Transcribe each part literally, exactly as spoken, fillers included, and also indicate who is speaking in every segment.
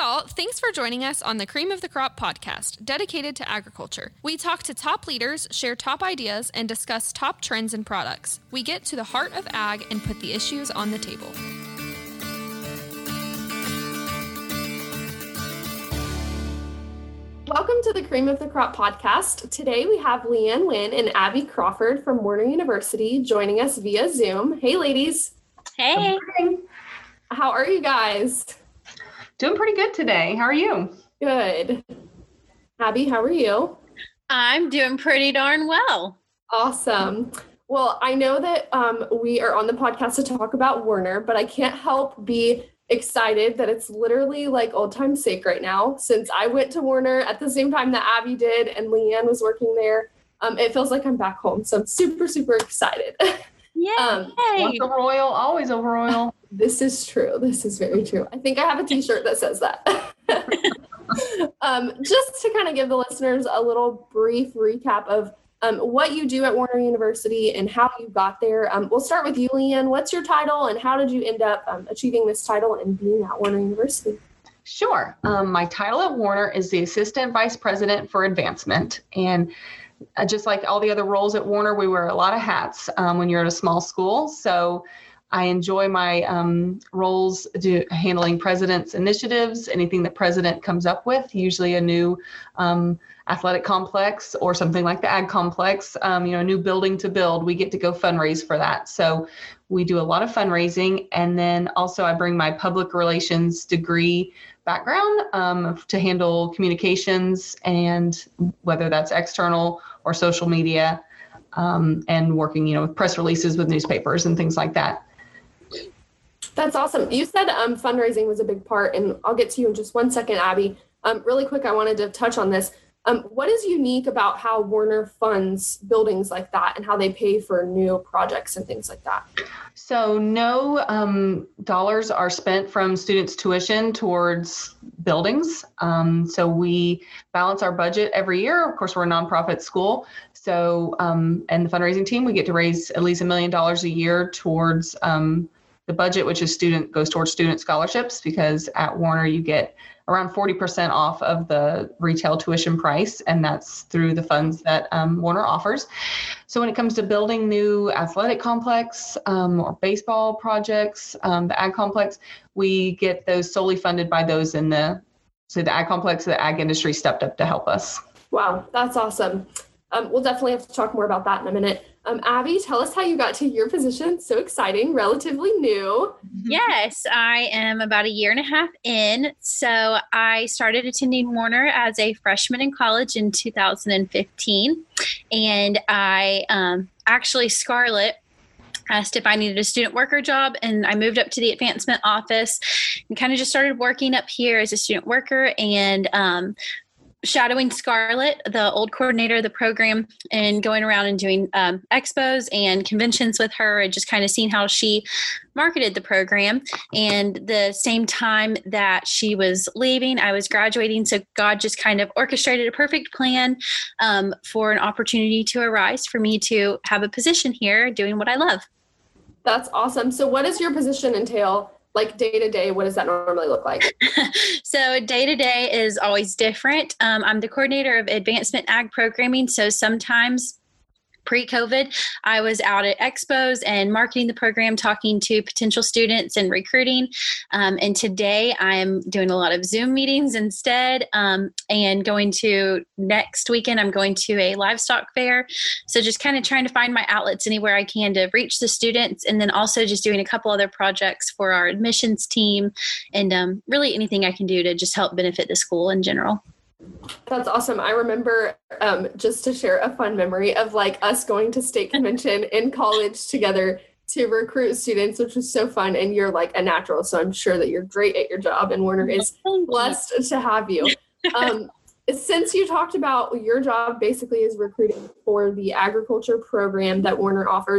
Speaker 1: y'all. Thanks for joining us on the Cream of the Crop podcast, dedicated to agriculture. We talk to top leaders, share top ideas, and discuss top trends and products. We get to the heart of ag and put the issues on the table. Welcome to the Cream of the Crop podcast. Today we have Leanne Wynn and Abby Crawford from Warner University joining us via Zoom. Hey, ladies.
Speaker 2: Hey.
Speaker 1: How are you guys?
Speaker 3: Doing pretty good today. How are you?
Speaker 1: Good. Abby, how are you?
Speaker 2: I'm doing pretty darn well.
Speaker 1: Awesome. Well, I know that um, we are on the podcast to talk about Warner, but I can't help be excited that it's literally like old time's sake right now. Since I went to Warner at the same time that Abby did and Leanne was working there, um, it feels like I'm back home. So I'm super, super excited.
Speaker 2: Yay.
Speaker 3: Um, once a royal, always a royal.
Speaker 1: This is true. This is very true. I think I have a t-shirt that says that. um, just to kind of give the listeners a little brief recap of um, what you do at Warner University and how you got there. Um, we'll start with you, Leanne. What's your title and how did you end up um, achieving this title and being at Warner University?
Speaker 3: Sure. Um, my title at Warner is the Assistant Vice President for Advancement. And uh, just like all the other roles at Warner, we wear a lot of hats um, when you're at a small school. So I enjoy my um, roles do, handling president's initiatives, anything the president comes up with, usually a new um, athletic complex or something like the ag complex, um, you know, a new building to build. We get to go fundraise for that. So we do a lot of fundraising. And then also I bring my public relations degree background um, to handle communications and whether that's external or social media um, and working, you know, with press releases with newspapers and things like that.
Speaker 1: That's awesome. You said um, fundraising was a big part, and I'll get to you in just one second, Abby. Um, really quick, I wanted to touch on this. Um, what is unique about how Warner funds buildings like that and how they pay for new projects and things like that?
Speaker 3: So no um, dollars are spent from students' tuition towards buildings. Um, so we balance our budget every year. Of course, we're a nonprofit school. So, um, and the fundraising team, we get to raise at least a million dollars a year towards um, the budget, which is student goes towards student scholarships, because at Warner you get around forty percent off of the retail tuition price, and that's through the funds that um, Warner offers. So when it comes to building new athletic complex um, or baseball projects, um, the ag complex, we get those solely funded by those in the, so the ag complex, the ag industry stepped up to help us.
Speaker 1: Wow, that's awesome. Um, we'll definitely have to talk more about that in a minute. Um, Abby, tell us how you got to your position. So exciting, relatively new.
Speaker 2: Yes, I am about a year and a half in. So I started attending Warner as a freshman in college in two thousand fifteen. And I um, actually, Scarlett asked if I needed a student worker job, and I moved up to the advancement office and kind of just started working up here as a student worker and um shadowing Scarlett, the old coordinator of the program, and going around and doing um, expos and conventions with her and just kind of seeing how she marketed the program. And the same time that she was leaving, I was graduating. So God just kind of orchestrated a perfect plan um, for an opportunity to arise for me to have a position here doing what I love.
Speaker 1: That's awesome. So what does your position entail? Like day to day, what does that normally look like?
Speaker 2: So day to day is always different. Um, I'm the coordinator of advancement ag programming. So sometimes pre-COVID, I was out at expos and marketing the program, talking to potential students and recruiting. Um, and today I'm doing a lot of Zoom meetings instead um, and going to next weekend, I'm going to a livestock fair. So just kind of trying to find my outlets anywhere I can to reach the students, and then also just doing a couple other projects for our admissions team and um, really anything I can do to just help benefit the school in general.
Speaker 1: That's awesome. I remember um, just to share a fun memory of like us going to state convention in college together to recruit students, which was so fun. And you're like a natural. So I'm sure that you're great at your job, and Warner is blessed to have you. Um, since you talked about your job basically is recruiting for the agriculture program that Warner offers,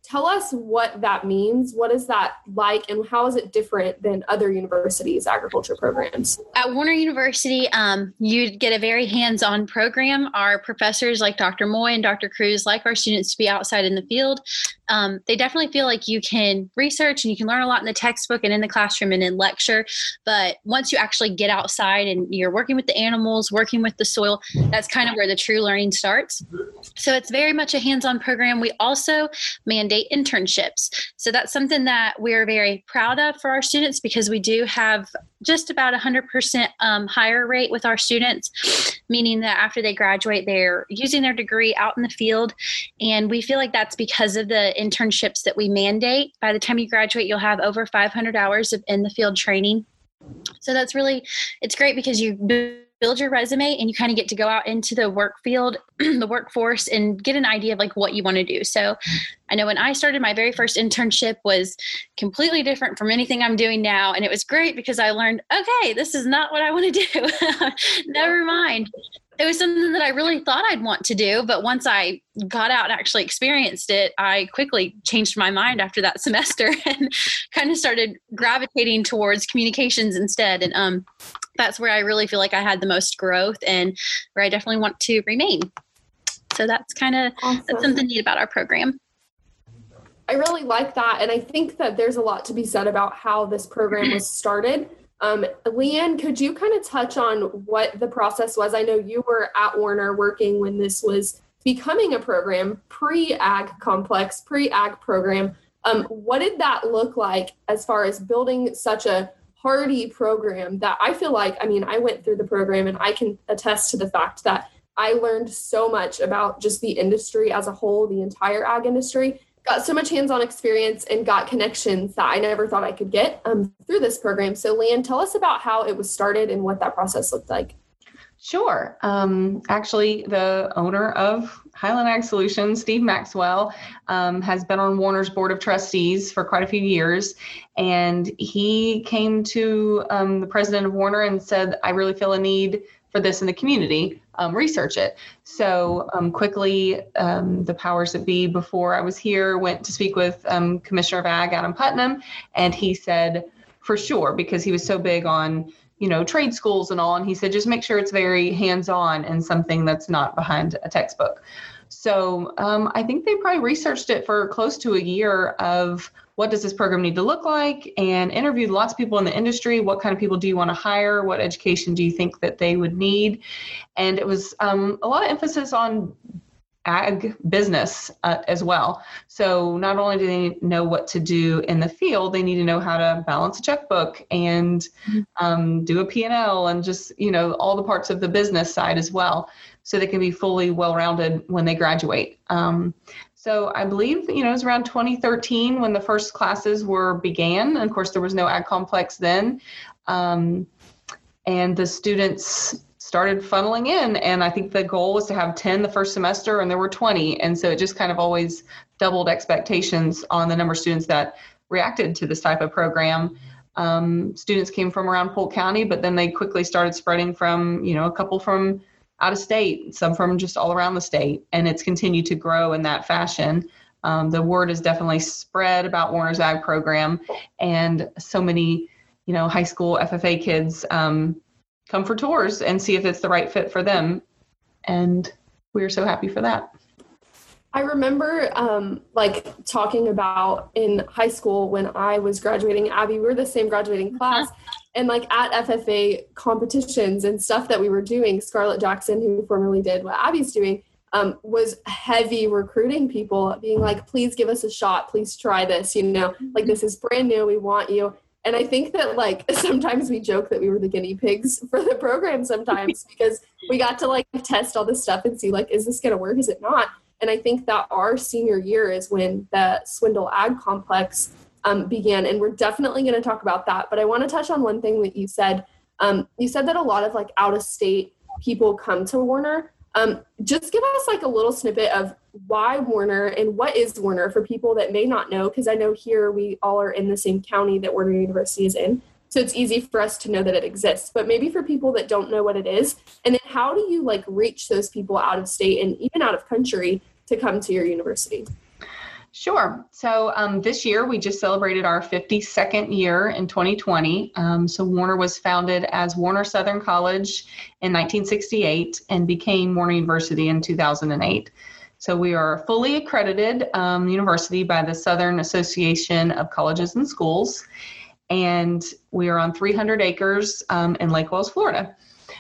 Speaker 1: tell us what that means. What is that like, and how is it different than other universities' agriculture programs?
Speaker 2: At Warner University, um, you get a very hands-on program. Our professors like Doctor Moy and Doctor Cruz like our students to be outside in the field. Um, they definitely feel like you can research and you can learn a lot in the textbook and in the classroom and in lecture. But once you actually get outside and you're working with the animals, working with the soil, that's kind of where the true learning starts. So it's very much a hands-on program. We also mandate internships. So that's something that we're very proud of for our students, because we do have just about one hundred percent um, higher rate with our students, meaning that after they graduate, they're using their degree out in the field. And we feel like that's because of the internships that we mandate. By the time you graduate, you'll have over five hundred hours of in the field training. So that's really, it's great because you build your resume and you kind of get to go out into the work field, the workforce, and get an idea of like what you want to do. So I know when I started, my very first internship was completely different from anything I'm doing now. And it was great because I learned, okay, this is not what I want to do. Never mind. It was something that I really thought I'd want to do. But once I got out and actually experienced it, I quickly changed my mind after that semester and kind of started gravitating towards communications instead. And um, that's where I really feel like I had the most growth and where I definitely want to remain. So that's kind of awesome. That's something neat about our program.
Speaker 1: I really like that. And I think that there's a lot to be said about how this program was started. Um, Leanne, could you kind of touch on what the process was? I know you were at Warner working when this was becoming a program, pre-ag complex, pre-ag program. Um, what did that look like as far as building such a hardy program that I feel like, I mean, I went through the program and I can attest to the fact that I learned so much about just the industry as a whole, the entire ag industry. Got so much hands-on experience and got connections that I never thought I could get um, through this program. So Leanne, tell us about how it was started and what that process looked like.
Speaker 3: Sure. Um, actually, the owner of Highland Ag Solutions, Steve Maxwell, um, has been on Warner's board of trustees for quite a few years. And he came to um, the president of Warner and said, I really feel a need for this in the community. Um, research it. So um, quickly, um, the powers that be before I was here went to speak with um, Commissioner of Ag, Adam Putnam, and he said, for sure, because he was so big on, you know, trade schools and all, and he said, just make sure it's very hands-on and something that's not behind a textbook. So um, I think they probably researched it for close to a year of what does this program need to look like, and interviewed lots of people in the industry. What kind of people do you want to hire? What education do you think that they would need? And it was um, a lot of emphasis on ag business uh, as well. So not only do they know what to do in the field, they need to know how to balance a checkbook and um, do a P and L and just, you know, all the parts of the business side as well, so they can be fully well-rounded when they graduate. Um, so I believe, you know, it was around twenty thirteen when the first classes were began. And of course, there was no ag complex then. Um, and the students started funneling in. And I think the goal was to have ten the first semester, and there were twenty. And so it just kind of always doubled expectations on the number of students that reacted to this type of program. Um, students came from around Polk County, but then they quickly started spreading from, you know, a couple from out of state, some from just all around the state, and it's continued to grow in that fashion. Um, the word is definitely spread about Warner's Ag program, and so many, you know, high school F F A kids um, come for tours and see if it's the right fit for them, and we are so happy for that.
Speaker 1: I remember um, like talking about in high school when I was graduating, Abby, we were the same graduating class. And like at F F A competitions and stuff that we were doing, Scarlett Jackson, who formerly did what Abby's doing, um, was heavy recruiting people, being like, please give us a shot. Please try this. You know, like this is brand new. We want you. And I think that like sometimes we joke that we were the guinea pigs for the program sometimes because we got to like test all this stuff and see like, is this going to work? Is it not? And I think that our senior year is when the Swindle Ag Complex um, began. And we're definitely going to talk about that. But I want to touch on one thing that you said. Um, you said that a lot of like out of state people come to Warner. Um, just give us like a little snippet of why Warner and what is Warner for people that may not know, because I know here we all are in the same county that Warner University is in. So it's easy for us to know that it exists, but maybe for people that don't know what it is, and then how do you like reach those people out of state and even out of country to come to your university?
Speaker 3: Sure. So um, this year we just celebrated our fifty-second year in twenty twenty. Um, so Warner was founded as Warner Southern College in nineteen sixty-eight and became Warner University in two thousand eight. So we are a fully accredited um, university by the Southern Association of Colleges and Schools, and we are on three hundred acres um, in Lake Wales, Florida.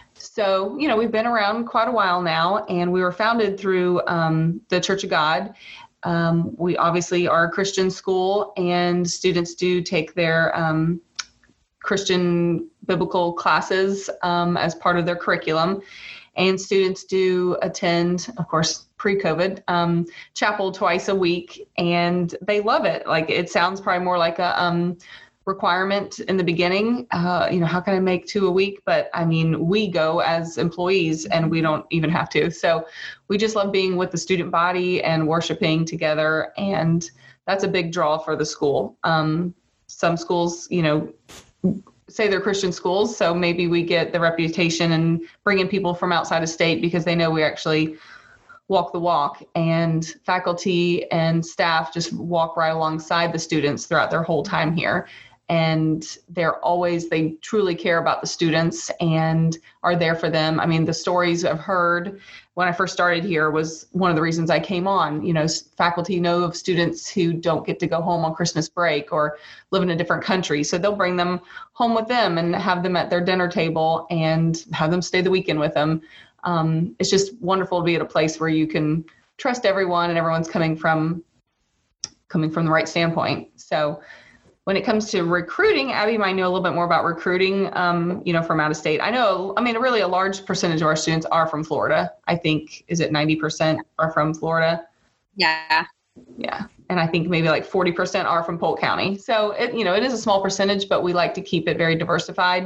Speaker 3: So, you know, we've been around quite a while now, and we were founded through um, the Church of God. Um, we obviously are a Christian school, and students do take their um, Christian biblical classes um, as part of their curriculum. And students do attend, of course, pre-COVID, um, chapel twice a week, and they love it. Like, it sounds probably more like a um, requirement in the beginning. Uh, you know, how can I make two a week? But I mean, we go as employees and we don't even have to. So we just love being with the student body and worshiping together. And that's a big draw for the school. Um, some schools, you know, say they're Christian schools. So maybe we get the reputation and bring in people from outside of state because they know we actually walk the walk, and faculty and staff just walk right alongside the students throughout their whole time here. And they're always, they truly care about the students and are there for them. I mean, the stories I've heard when I first started here was one of the reasons I came on. You know, faculty know of students who don't get to go home on Christmas break or live in a different country. So they'll bring them home with them and have them at their dinner table and have them stay the weekend with them. Um, it's just wonderful to be at a place where you can trust everyone and everyone's coming from coming from the right standpoint. So when it comes to recruiting, Abby might know a little bit more about recruiting, um, you know, from out of state. I know, I mean, really a large percentage of our students are from Florida. I think, is it ninety percent are from Florida?
Speaker 2: Yeah.
Speaker 3: Yeah. And I think maybe like forty percent are from Polk County. So, it, you know, it is a small percentage, but we like to keep it very diversified.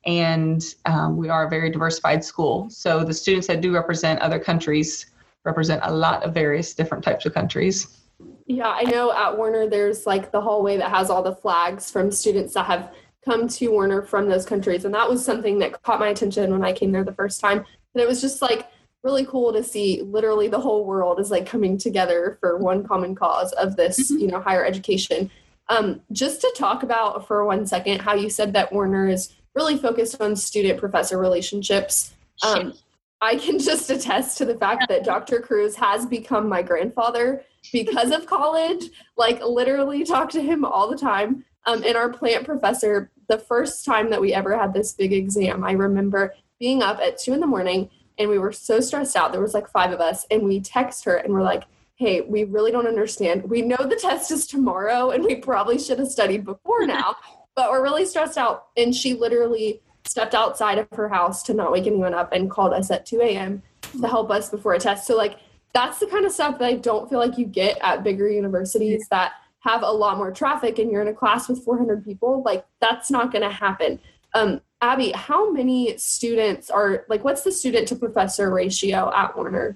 Speaker 3: And um, we are a very diversified school. So the students that do represent other countries represent a lot of various different types of countries.
Speaker 1: Yeah, I know at Warner there's like the hallway that has all the flags from students that have come to Warner from those countries. And that was something that caught my attention when I came there the first time. And it was just like really cool to see literally the whole world is like coming together for one common cause of this, you know, higher education. Um, just to talk about for one second how you said that Warner is really focused on student-professor relationships. Um, I can just attest to the fact that Doctor Cruz has become my grandfather because of college. Like, literally talk to him all the time. Um, and our plant professor, the first time that we ever had this big exam, I remember being up at two in the morning and we were so stressed out. There was like five of us, and we text her and we're like, hey, we really don't understand. We know the test is tomorrow and we probably should have studied before now, but we're really stressed out. And she literally stepped outside of her house to not wake anyone up and called us at two a.m. to help us before a test. So like, that's the kind of stuff that I don't feel like you get at bigger universities that have a lot more traffic and you're in a class with four hundred people. Like, that's not going to happen. Um, Abby, how many students are, like, what's the student to professor ratio at Warner?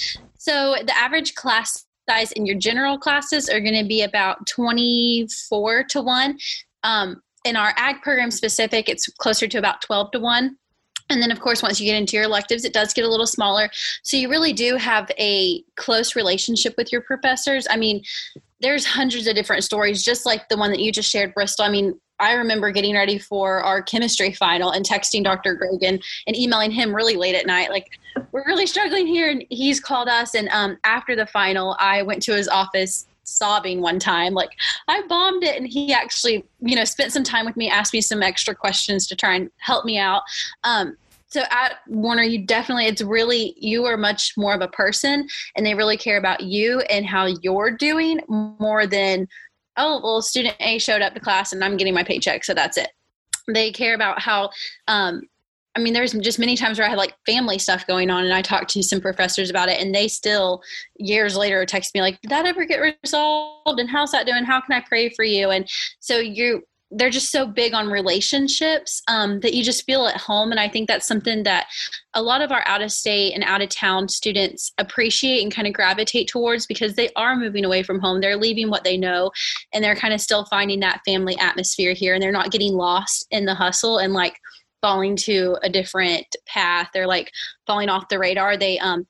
Speaker 2: So the average class size in your general classes are going to be about twenty-four to one. Um, in our ag program specific, it's closer to about twelve to one. And then, of course, once you get into your electives, it does get a little smaller. So you really do have a close relationship with your professors. I mean, there's hundreds of different stories, just like the one that you just shared, Bristol. I mean, I remember getting ready for our chemistry final and texting Doctor Grogan and emailing him really late at night, like, we're really struggling here. And he's called us. And um, after the final, I went to his office sobbing one time, like, I bombed it. And he actually, you know, spent some time with me, asked me some extra questions to try and help me out. Um, so at Warner, you definitely, it's really, you are much more of a person, and they really care about you and how you're doing more than, oh, well, student A showed up to class and I'm getting my paycheck, so that's it. They care about how, um, I mean, there's just many times where I had like family stuff going on, and I talked to some professors about it, and they still years later text me like, did that ever get resolved? And how's that doing? How can I pray for you? And so you, they're just so big on relationships um, that you just feel at home. And I think that's something that a lot of our out of state and out of town students appreciate and kind of gravitate towards, because they are moving away from home. They're leaving what they know, and they're kind of still finding that family atmosphere here, and they're not getting lost in the hustle and like falling to a different path. They're like falling off the radar. They, um,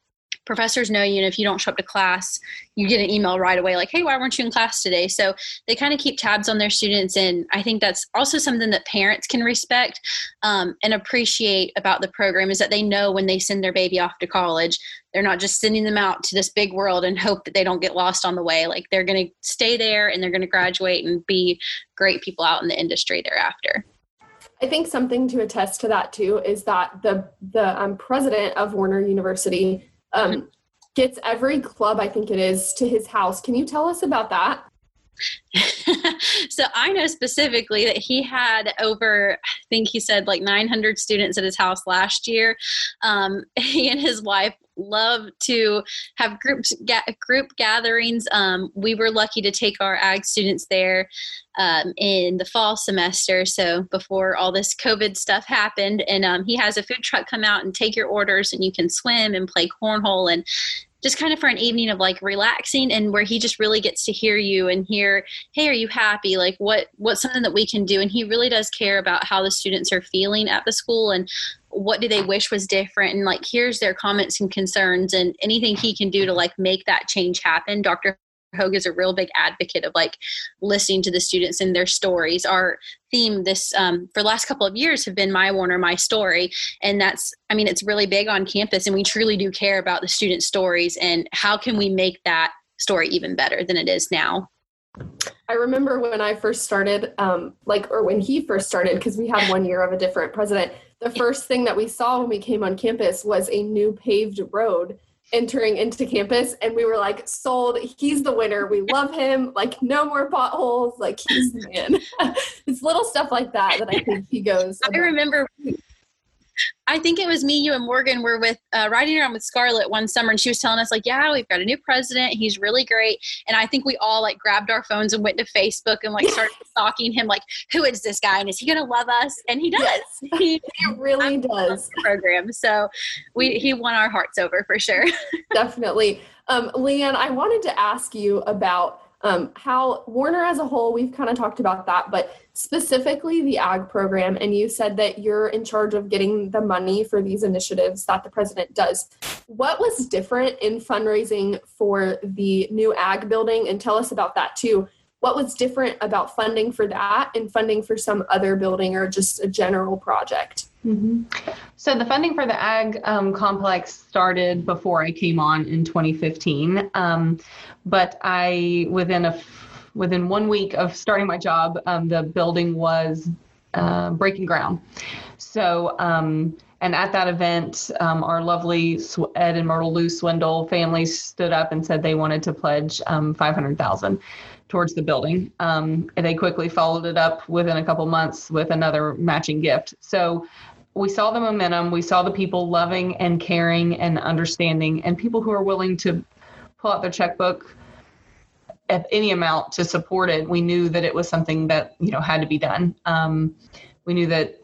Speaker 2: professors know you, and if you don't show up to class, you get an email right away like, hey, why weren't you in class today? So they kind of keep tabs on their students. And I think that's also something that parents can respect um, and appreciate about the program, is that they know when they send their baby off to college, they're not just sending them out to this big world and hope that they don't get lost on the way. Like, they're going to stay there and they're going to graduate and be great people out in the industry thereafter.
Speaker 1: I think something to attest to that too is that the the um, president of Warner University um, gets every club, I think it is, to his house. Can you tell us about that?
Speaker 2: So I know specifically that he had over, I think he said like nine hundred students at his house last year. Um, he and his wife love to have groups, ga- group gatherings. Um, we were lucky to take our ag students there um, in the fall semester. So before all this COVID stuff happened, and um, he has a food truck come out and take your orders, and you can swim and play cornhole, and just kind of for an evening of like relaxing, and where he just really gets to hear you and hear, hey, are you happy? Like what, what's something that we can do? And he really does care about how the students are feeling at the school and what do they wish was different. And like, here's their comments and concerns, and anything he can do to like make that change happen. Doctor Hogue is a real big advocate of like listening to the students and their stories. Our theme this um, for the last couple of years have been My Warner, My Story. And that's, I mean, it's really big on campus, and we truly do care about the student stories and how can we make that story even better than it is now.
Speaker 1: I remember when I first started, um, like, or when he first started, because we had one year of a different president, the first thing that we saw when we came on campus was a new paved road entering into campus, and we were like, sold, he's the winner, we love him, like no more potholes, like he's the man. It's little stuff like that that I think he goes
Speaker 2: I remember I think it was me, you, and Morgan were with uh, riding around with Scarlett one summer, and she was telling us like, yeah, we've got a new president. He's really great. And I think we all like grabbed our phones and went to Facebook and like started stalking him. Like, who is this guy? And is he going to love us? And he does.
Speaker 1: Yes, he, he really does.
Speaker 2: Program. So we, he won our hearts over for sure.
Speaker 1: Definitely. Um, Leanne, I wanted to ask you about Um, how Warner as a whole, we've kind of talked about that, but specifically the ag program, and you said that you're in charge of getting the money for these initiatives that the president does. What was different in fundraising for the new ag building? And tell us about that too. What was different about funding for that and funding for some other building or just a general project?
Speaker 3: Mm-hmm. So the funding for the ag um, complex started before I came on in twenty fifteen. Um, but I, within a, within one week of starting my job, um, the building was uh, breaking ground. So, um, and at that event, um, our lovely Ed and Myrtle Lou Swindle families stood up and said they wanted to pledge um, five hundred thousand dollars towards the building. Um, and they quickly followed it up within a couple months with another matching gift. So we saw the momentum, we saw the people loving and caring and understanding, and people who are willing to pull out their checkbook at any amount to support it. We knew that it was something that, you know, had to be done. Um, we knew that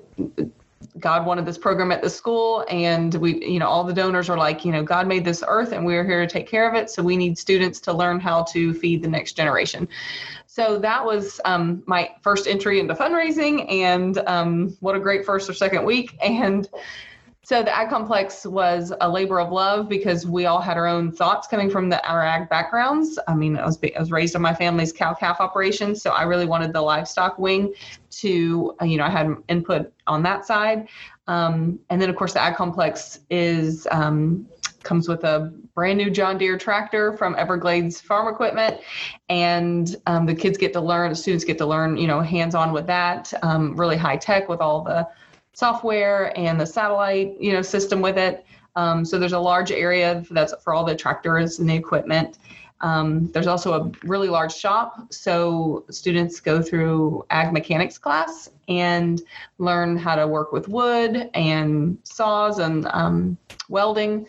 Speaker 3: God wanted this program at the school, and we, you know, all the donors are like, you know, God made this earth and we're here to take care of it. So we need students to learn how to feed the next generation. So that was um, my first entry into fundraising, and um, what a great first or second week. And so the ag complex was a labor of love because we all had our own thoughts coming from the, our ag backgrounds. I mean, I was, I was raised on my family's cow-calf operation, so I really wanted the livestock wing to, you know, I had input on that side. Um, and then, of course, the ag complex is um, comes with a brand new John Deere tractor from Everglades Farm Equipment, and um, the kids get to learn, the students get to learn, you know, hands-on with that, um, really high tech with all the software and the satellite, you know, system with it. Um, so there's a large area that's for all the tractors and the equipment. Um, there's also a really large shop. So students go through ag mechanics class and learn how to work with wood and saws and um, welding.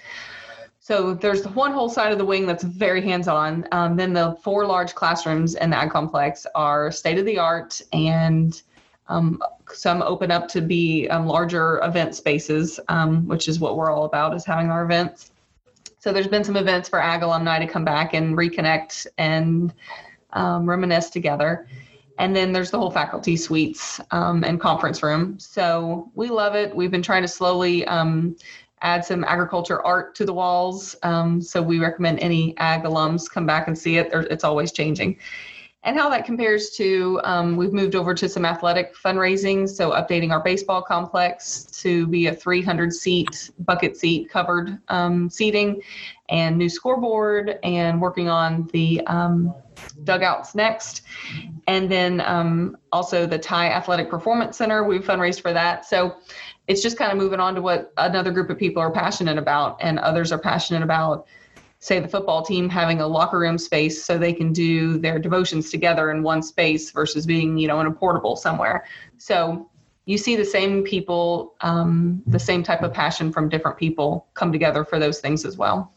Speaker 3: So there's one whole side of the wing that's very hands-on. Um, then the four large classrooms in the ag complex are state-of-the-art, and Um, some open up to be um, larger event spaces, um, which is what we're all about, is having our events. So there's been some events for ag alumni to come back and reconnect and um, reminisce together. And then there's the whole faculty suites um, and conference room. So we love it. We've been trying to slowly um, add some agriculture art to the walls. Um, so we recommend any ag alums come back and see it. It's always changing. And how that compares to, um, we've moved over to some athletic fundraising. So updating our baseball complex to be a three hundred seat, bucket seat covered um, seating, and new scoreboard, and working on the um, dugouts next. And then um, also the Thai Athletic Performance Center, we've fundraised for that. So it's just kind of moving on to what another group of people are passionate about, and others are passionate about, say, the football team having a locker room space so they can do their devotions together in one space versus being, you know, in a portable somewhere. So you see the same people, um, the same type of passion from different people come together for those things as well.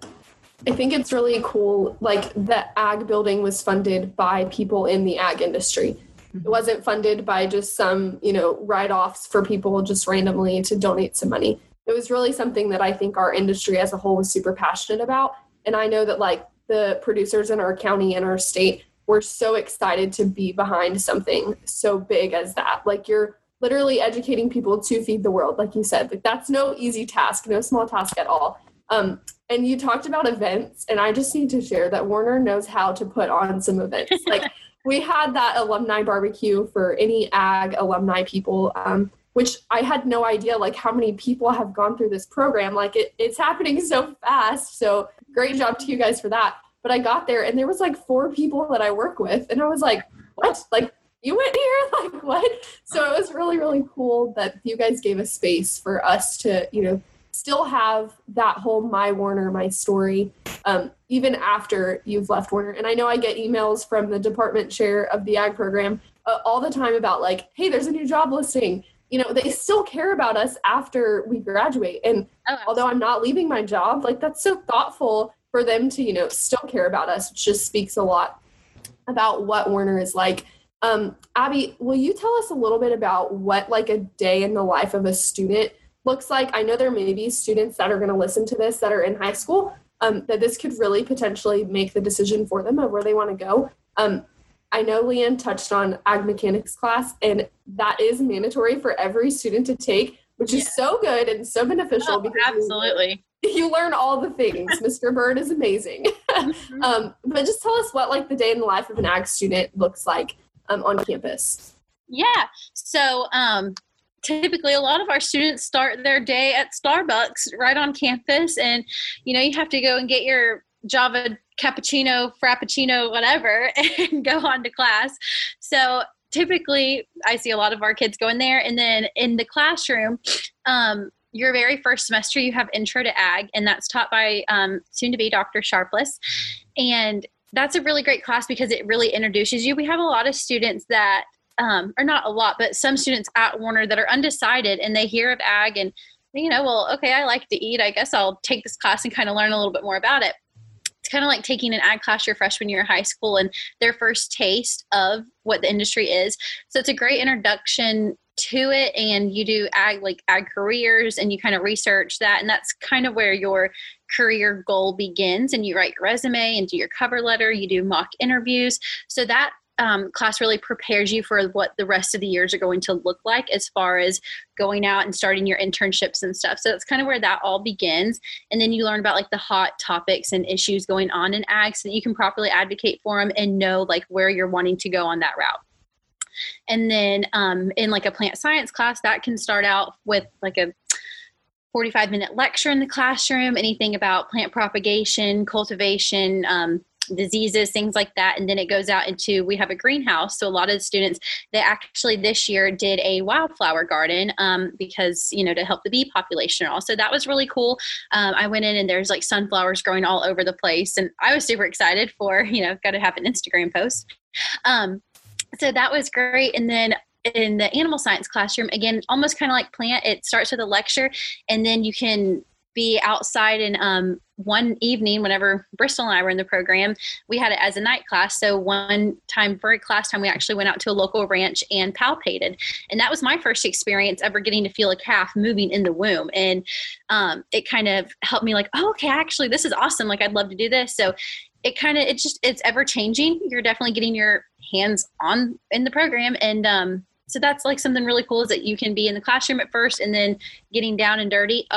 Speaker 1: I think it's really cool. Like, the ag building was funded by people in the ag industry. It wasn't funded by just some, you know, write-offs for people just randomly to donate some money. It was really something that I think our industry as a whole was super passionate about. And I know that, like, the producers in our county and our state were so excited to be behind something so big as that. Like, you're literally educating people to feed the world, like you said. Like, that's no easy task, no small task at all. Um, and you talked about events, and I just need to share that Warner knows how to put on some events. Like, we had that alumni barbecue for any ag alumni people, um, which I had no idea, like, how many people have gone through this program. Like, it, it's happening so fast. So great job to you guys for that. But I got there, and there was like four people that I work with. And I was like, what? Like, you went here? Like, what? So it was really, really cool that you guys gave a space for us to, you know, still have that whole My Warner, My Story, um, even after you've left Warner. And I know I get emails from the department chair of the ag program uh, all the time about, like, hey, there's a new job listing. You know, they still care about us after we graduate. And oh, although I'm not leaving my job, like, that's so thoughtful for them to, you know, still care about us, which just speaks a lot about what Warner is like. Um, Abby, will you tell us a little bit about what, like, a day in the life of a student looks like? I know there may be students that are going to listen to this that are in high school, um, that this could really potentially make the decision for them of where they want to go. Um, I know Leanne touched on ag mechanics class, and that is mandatory for every student to take, which is yes. so good and so beneficial.
Speaker 2: Oh,
Speaker 1: because
Speaker 2: absolutely.
Speaker 1: You, you learn all the things. Mister Bird is amazing. Mm-hmm. um, but just tell us what, like, the day in the life of an ag student looks like um, on campus.
Speaker 2: Yeah. So um, typically a lot of our students start their day at Starbucks right on campus, and, you know, you have to go and get your Java cappuccino, frappuccino, whatever, and go on to class. So typically I see a lot of our kids go in there, and then in the classroom, um, your very first semester, you have Intro to Ag, and that's taught by um, soon to be Doctor Sharpless. And that's a really great class because it really introduces you. We have a lot of students that, um, or not a lot, but some students at Warner that are undecided, and they hear of ag and, you know, well, okay, I like to eat. I guess I'll take this class and kind of learn a little bit more about it. It's kind of like taking an ag class your freshman year of high school and their first taste of what the industry is. So it's a great introduction to it, and you do ag, like ag careers, and you kind of research that. And that's kind of where your career goal begins, and you write your resume and do your cover letter, you do mock interviews. So that Um, class really prepares you for what the rest of the years are going to look like as far as going out and starting your internships and stuff. So that's kind of where that all begins. And then you learn about, like, the hot topics and issues going on in ag so that you can properly advocate for them and know, like, where you're wanting to go on that route. And then um, in, like, a plant science class, that can start out with, like, a forty-five minute lecture in the classroom, anything about plant propagation, cultivation, um, diseases, things like that. And then it goes out into, we have a greenhouse. So a lot of the students, they actually this year did a wildflower garden um, because, you know, to help the bee population. Also, that was really cool. Um, I went in and there's, like, sunflowers growing all over the place. And I was super excited for, you know, got to have an Instagram post. Um, so that was great. And then in the animal science classroom, again, almost kind of like plant, it starts with a lecture, and then you can be outside. And um, one evening, whenever Bristol and I were in the program, we had it as a night class. So one time for class time, we actually went out to a local ranch and palpated. And that was my first experience ever getting to feel a calf moving in the womb. And um, it kind of helped me, like, oh, okay, actually, this is awesome. Like, I'd love to do this. So it kind of, it just, it's ever changing. You're definitely getting your hands on in the program. And um, so that's, like, something really cool is that you can be in the classroom at first and then getting down and dirty. Um,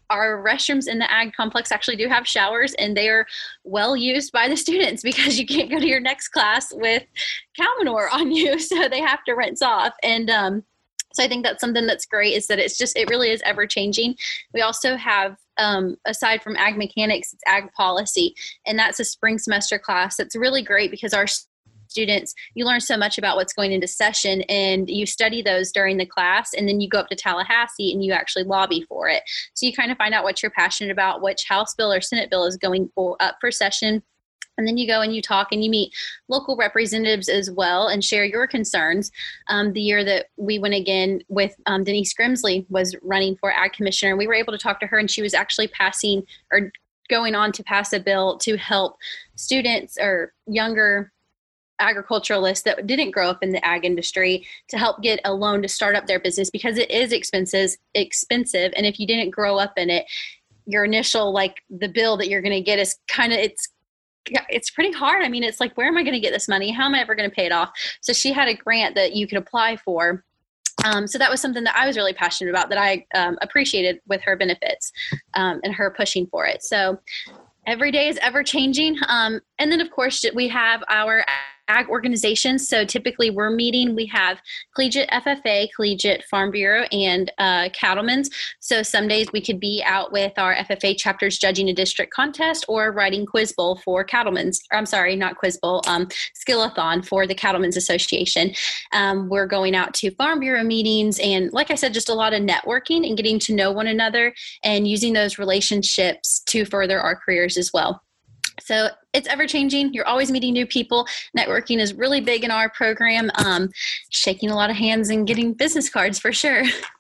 Speaker 2: our restrooms in the ag complex actually do have showers, and they are well used by the students because you can't go to your next class with cow manure on you. So they have to rinse off. And, um, so I think that's something that's great, is that it's just, it really is ever changing. We also have, um, aside from ag mechanics, it's ag policy, and that's a spring semester class. That's really great because our students, you learn so much about what's going into session, and you study those during the class, and then you go up to Tallahassee and you actually lobby for it. So you kind of find out what you're passionate about, which House bill or Senate bill is going for, up for session. And then you go and you talk and you meet local representatives as well and share your concerns. Um, the year that we went again with um, Denise Grimsley was running for ag commissioner, we were able to talk to her, and she was actually passing or going on to pass a bill to help students or younger agriculturalists that didn't grow up in the ag industry to help get a loan to start up their business, because it is expensive, expensive. And if you didn't grow up in it, your initial, like the bill that you're going to get is kind of, it's it's pretty hard. I mean, it's like, where am I going to get this money? How am I ever going to pay it off? So she had a grant that you could apply for. Um, so that was something that I was really passionate about, that I um, appreciated with her benefits um, and her pushing for it. So every day is ever changing. Um, and then, of course, we have our ag organizations. So typically we're meeting, we have Collegiate F F A, Collegiate Farm Bureau, and uh, Cattlemen's. So some days we could be out with our F F A chapters judging a district contest or writing quiz bowl for Cattlemen's. Or I'm sorry, not quiz bowl, um, Skillathon for the Cattlemen's Association. Um, we're going out to Farm Bureau meetings, and like I said, just a lot of networking and getting to know one another and using those relationships to further our careers as well. So it's ever changing. You're always meeting new people. Networking is really big in our program. Um, shaking a lot of hands and getting business cards for sure.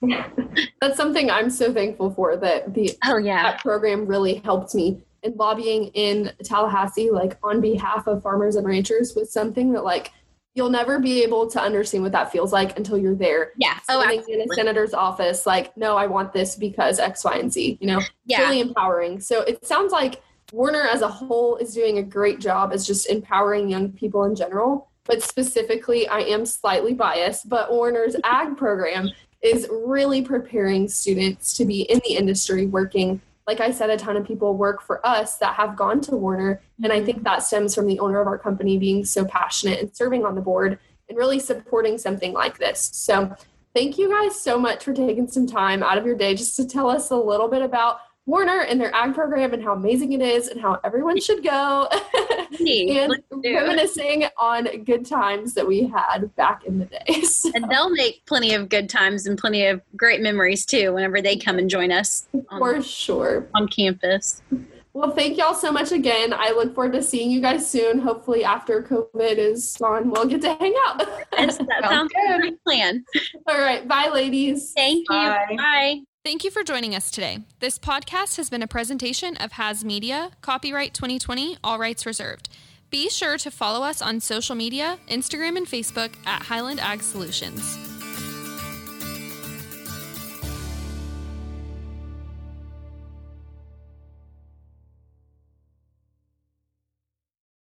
Speaker 1: That's something I'm so thankful for, that the
Speaker 2: oh yeah
Speaker 1: that program really helped me. And lobbying in Tallahassee, like on behalf of farmers and ranchers, was something that like you'll never be able to understand what that feels like until you're there.
Speaker 2: Yeah. Oh,
Speaker 1: absolutely. In a senator's office, like, no, I want this because X, Y, and Z. You know,
Speaker 2: yeah.
Speaker 1: It's really empowering. So it sounds like Warner as a whole is doing a great job as just empowering young people in general, but specifically, I am slightly biased, but Warner's ag program is really preparing students to be in the industry working. Like I said, a ton of people work for us that have gone to Warner, and I think that stems from the owner of our company being so passionate and serving on the board and really supporting something like this. So thank you guys so much for taking some time out of your day just to tell us a little bit about Warner and their ag program and how amazing it is and how everyone should go. And reminiscing on good times that we had back in the day. So.
Speaker 2: And they'll make plenty of good times and plenty of great memories too whenever they come and join us on,
Speaker 1: for sure on
Speaker 2: campus.
Speaker 1: Well, thank y'all so much again. I look forward to seeing you guys soon. Hopefully after COVID is gone, we'll get to hang out.
Speaker 2: Yes, that sounds like a great plan.
Speaker 1: All right. Bye, ladies.
Speaker 2: Thank you.
Speaker 3: Bye.
Speaker 2: Bye.
Speaker 4: Thank you for joining us today. This podcast has been a presentation of Has Media, copyright twenty twenty, all rights reserved. Be sure to follow us on social media, Instagram and Facebook at Highland Ag Solutions.